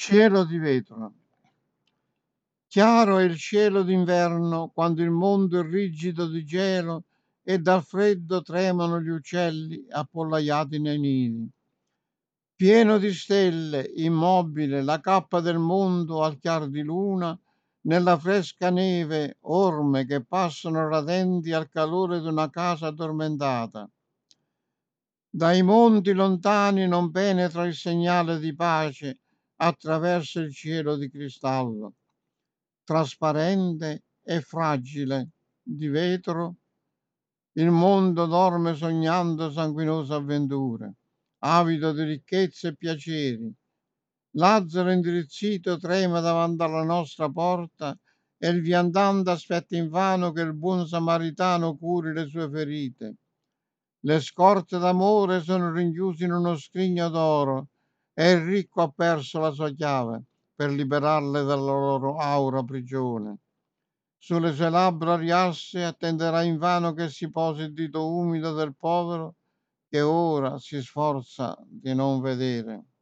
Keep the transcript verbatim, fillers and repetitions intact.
Cielo di vetro. Chiaro è il cielo d'inverno, quando il mondo è rigido di gelo e dal freddo tremano gli uccelli appollaiati nei nidi. Pieno di stelle, immobile, la cappa del mondo al chiar di luna, nella fresca neve, orme che passano radenti al calore d'una casa addormentata. Dai monti lontani non penetra il segnale di pace attraverso il cielo di cristallo, trasparente e fragile, di vetro. Il mondo dorme sognando sanguinose avventure, avido di ricchezze e piaceri. Lazzaro indirizzito trema davanti alla nostra porta e il viandante aspetta invano che il buon samaritano curi le sue ferite. Le scorte d'amore sono rinchiuse in uno scrigno d'oro e il ricco ha perso la sua chiave per liberarle dalla loro aura prigione. Sulle sue labbra riasse attenderà invano che si posi il dito umido del povero che ora si sforza di non vedere.